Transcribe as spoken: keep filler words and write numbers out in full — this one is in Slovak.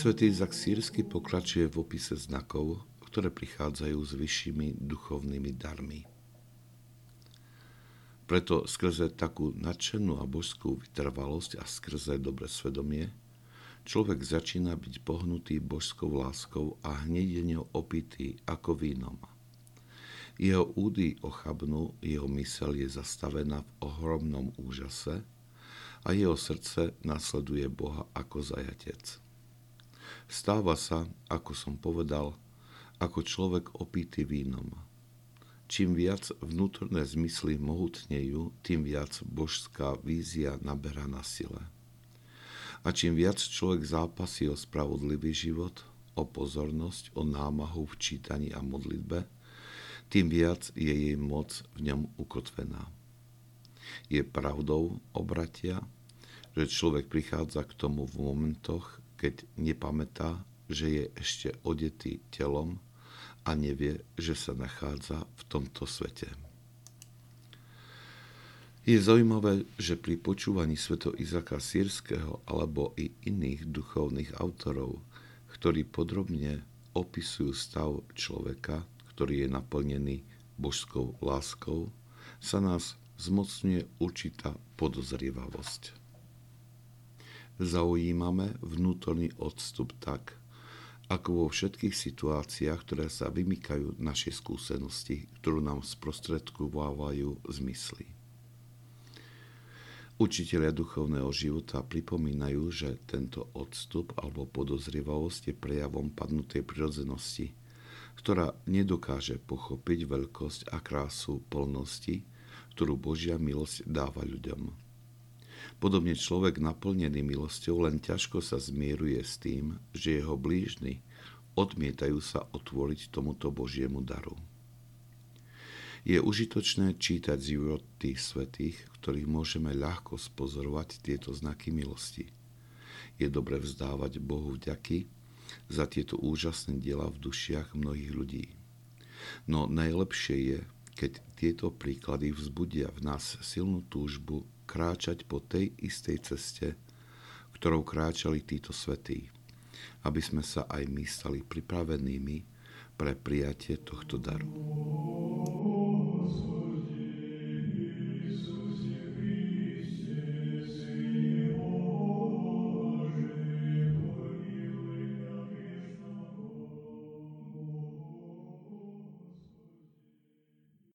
Svätý Izak Sýrsky pokračuje v opise znakov, ktoré prichádzajú s vyššími duchovnými darmi. Preto skrze takú nadšenú a božskú vytrvalosť a skrze dobré svedomie človek začína byť pohnutý božskou láskou a hneď je ňou opitý ako vínom. Jeho údy ochabnú, jeho myseľ je zastavená v ohromnom úžase a jeho srdce nasleduje Boha ako zajatec. Stáva sa, ako som povedal, ako človek opitý vínom. Čím viac vnútorné zmysly mohutnejú, tým viac božská vízia naberá na sile. A čím viac človek zápasí o spravodlivý život, o pozornosť, o námahu v čítaní a modlitbe, tým viac je jej moc v ňom ukotvená. Je pravdou, obratia, že človek prichádza k tomu v momentoch, keď nepamätá, že je ešte odetý telom a nevie, že sa nachádza v tomto svete. Je zaujímavé, že pri počúvaní svätého Izaka Sýrskeho alebo i iných duchovných autorov, ktorí podrobne opisujú stav človeka, ktorý je naplnený božskou láskou, sa nás zmocňuje určitá podozrievavosť. Zaujímame vnútorný odstup tak, ako vo všetkých situáciách, ktoré sa vymykajú našej skúsenosti, ktorú nám sprostredkovávajú zmysly. Učitelia duchovného života pripomínajú, že tento odstup alebo podozrievavosť je prejavom padnutej prirodzenosti, ktorá nedokáže pochopiť veľkosť a krásu plnosti, ktorú Božia milosť dáva ľuďom. Podobne človek naplnený milosťou len ťažko sa zmieruje s tým, že jeho blížni odmietajú sa otvoriť tomuto Božiemu daru. Je užitočné čítať životy svätých, ktorých môžeme ľahko spozorovať tieto znaky milosti. Je dobre vzdávať Bohu vďaky za tieto úžasné diela v dušiach mnohých ľudí. No najlepšie je, keď tieto príklady vzbudia v nás silnú túžbu kráčať po tej istej ceste, ktorou kráčali títo svätí, aby sme sa aj my stali pripravenými pre prijatie tohto daru.